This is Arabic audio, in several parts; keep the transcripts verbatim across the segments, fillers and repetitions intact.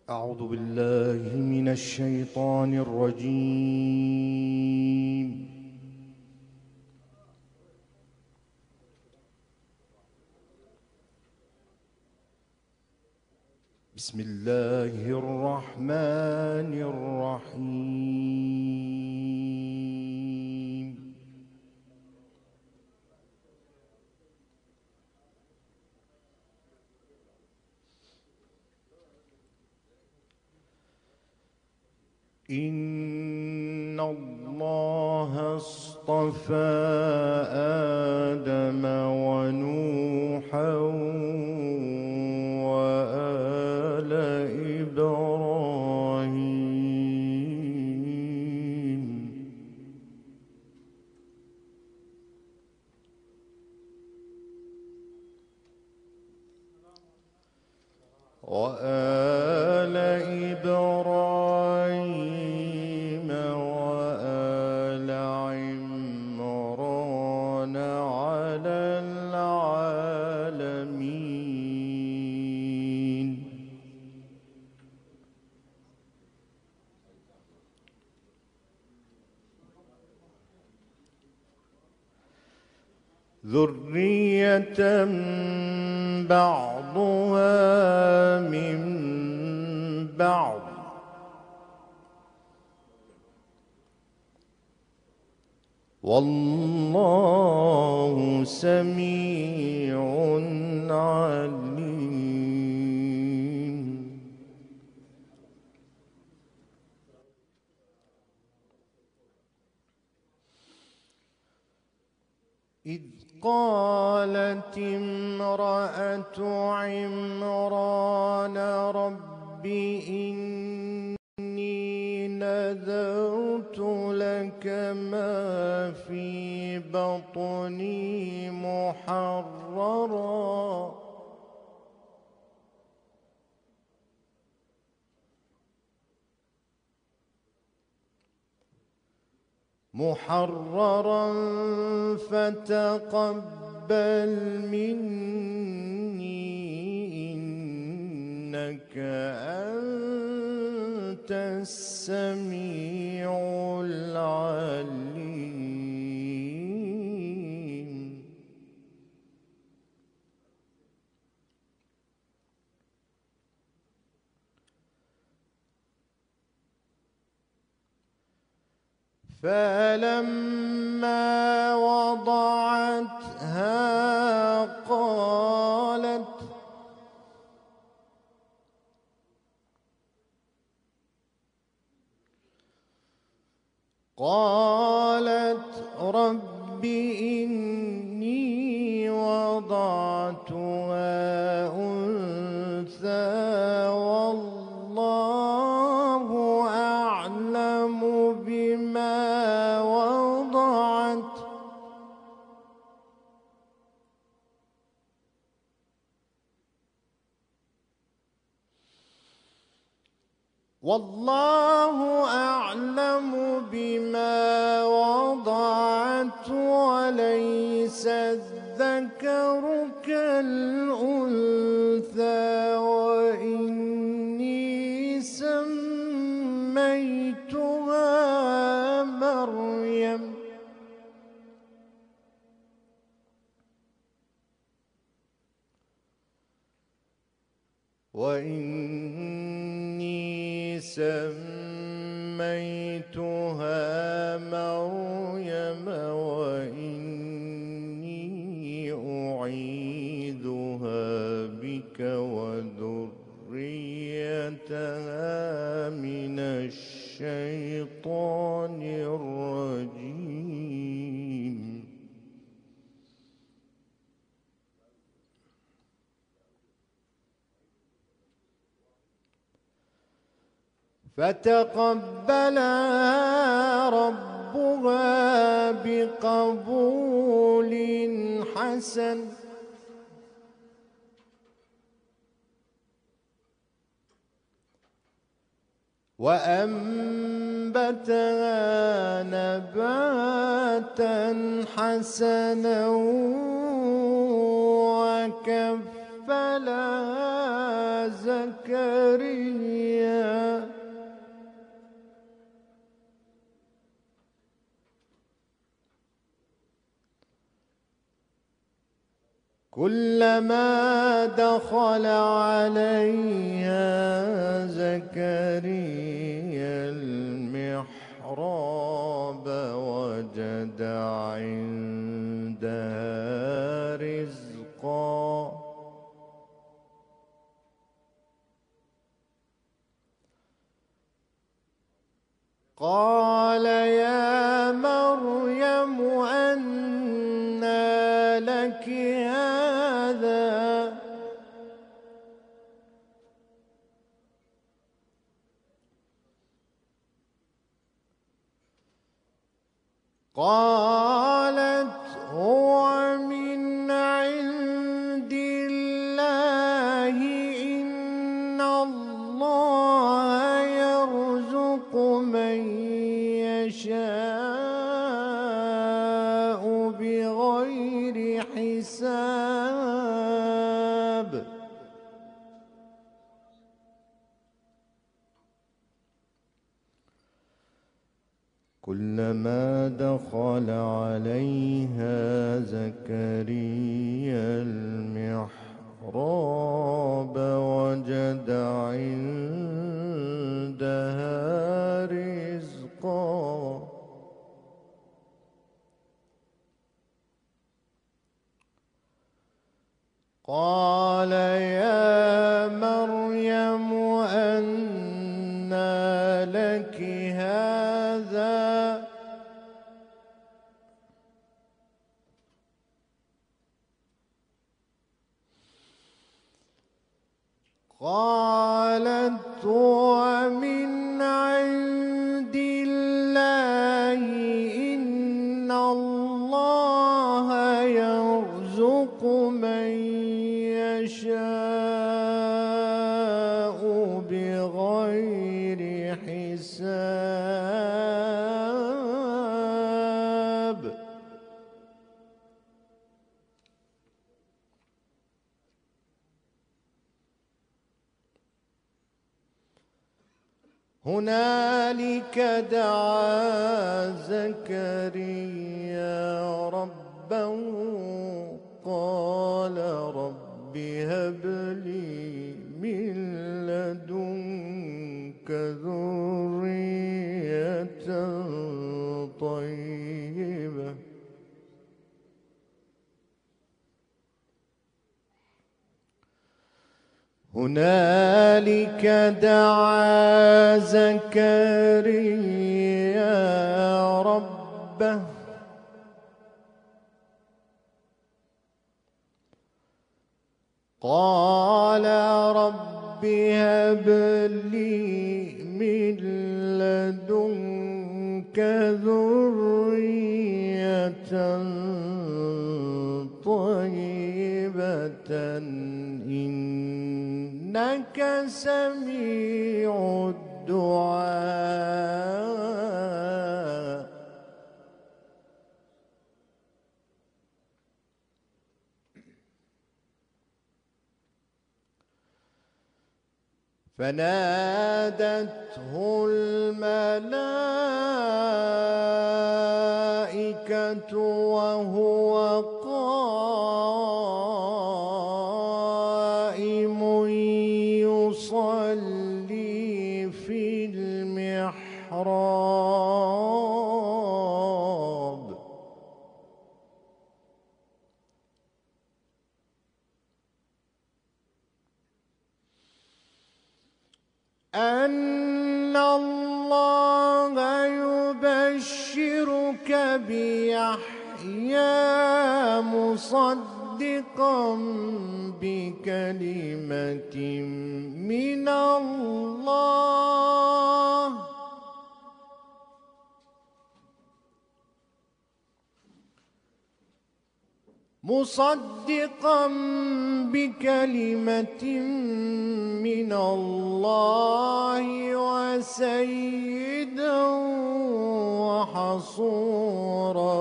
أعوذ بالله من الشيطان الرجيم. بسم الله الرحمن الرحيم. إن الله اصطفى آدم ونوحا وآل إبراهيم وآل إبراهيم وآل عمران على العالمين. ذرية بعضها من بعض والله سميع عليم. إذ قالت امرأة عمران رب إني نذرت لك ما في بطني محررا محررا فتقبل مني إنك أنت السميع العليم. فلما وضعتها قالت قالت رب إني وضعتها أنثى والله أعلم بما وضعت والله أعلم بما وضعت وليس الذكر كالأنثى وإني سميتها مريم وإني سميتها مريم وإني أعيذها بك وذريتها من الشيطان الرجيم. فتقبلها ربها بقبول حسن وأنبتها نباتا حسنا وكفلها زكريا كلما دخل عليها زكريا المحراب وجد عندها رزقا قال يا مريم أنى لك هذا قالت هو من عند الله إن الله يرزق من يشاء بغير حساب كلما دخل عليها زكريا المحراب وجد عندها رزقا قال يا مريم أنى لك هذا قالت هو من عند الله إن الله يرزق من يشاء بغير حساب هنالك دعا زكريا ربه قال رب هب لي من لدنك ذرية طيبة هنالك دعا زكريا ربه قال رب هب لي من لدنك ذرية طيبة إنك سميع الدعاء فنادته الملائكة وهو قائم يصلي في المحراب أن الله يبشرك بيحيى مصدقا بكلمة من الله مصدقا بكلمة من الله وسيدا وحصورا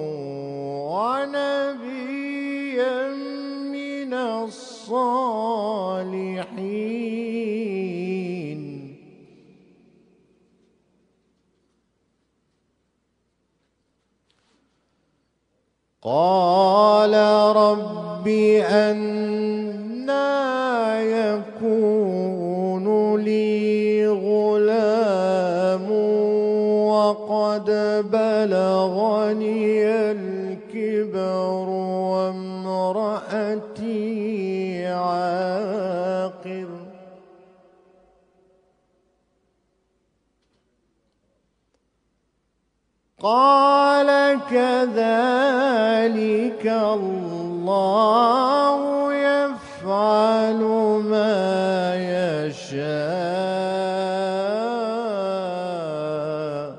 ونبيا من الصالحين قال رب رب أنى يكون لي غلام وقد بلغني الكبر وامرأتي عاقر قال كذلك الله يفعل ما يشاء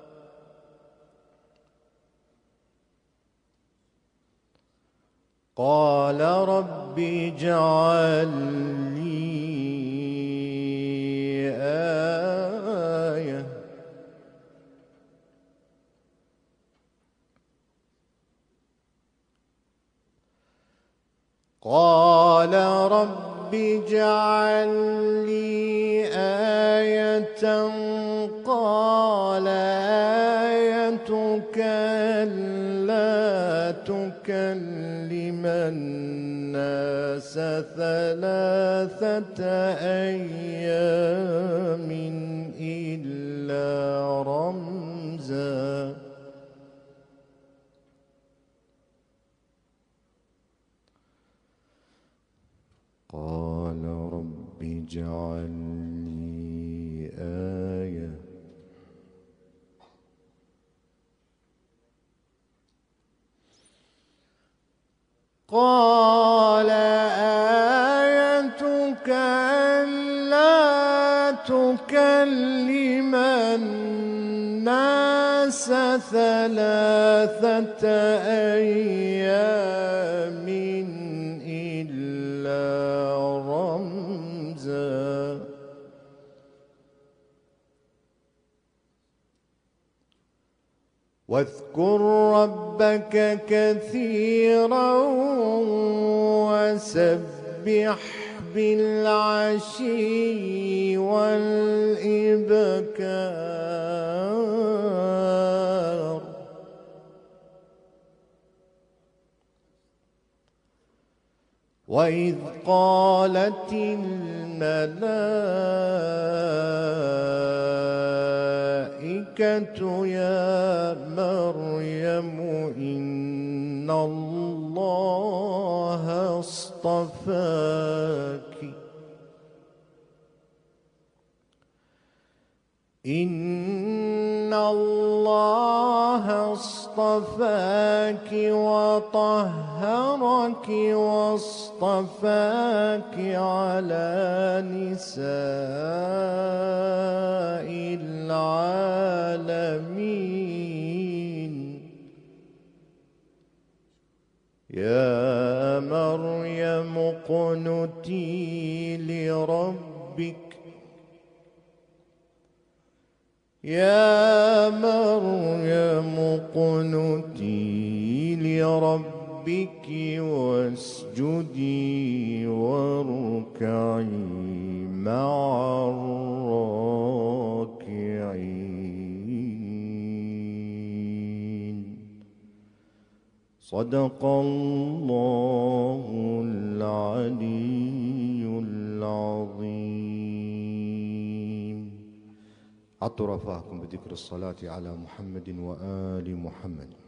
قال رب اجعل لي آية قال رب اجعل لي آية قال آيتك ألا تكلم الناس ثلاثة أيام إلا رمزا قال رب اجعل لي آية قال آيتك ألا تكلم الناس ثلاثة أيام إلا رمزا واذكر ربك كثيرا وسبح بالعشي والإبكار وإذ قالت الملائكة يا مريم إن الله اصطفاك إن الله اصطفاك وطهرك واصطفاك على نساء العالمين يا مريم اقنتي لربك يا مريم اقنتي لربك واسجدي واركعي مع الراكعين صدق الله العلي العظيم. عطوا رفاقكم بذكر الصلاة على محمد وآل محمد.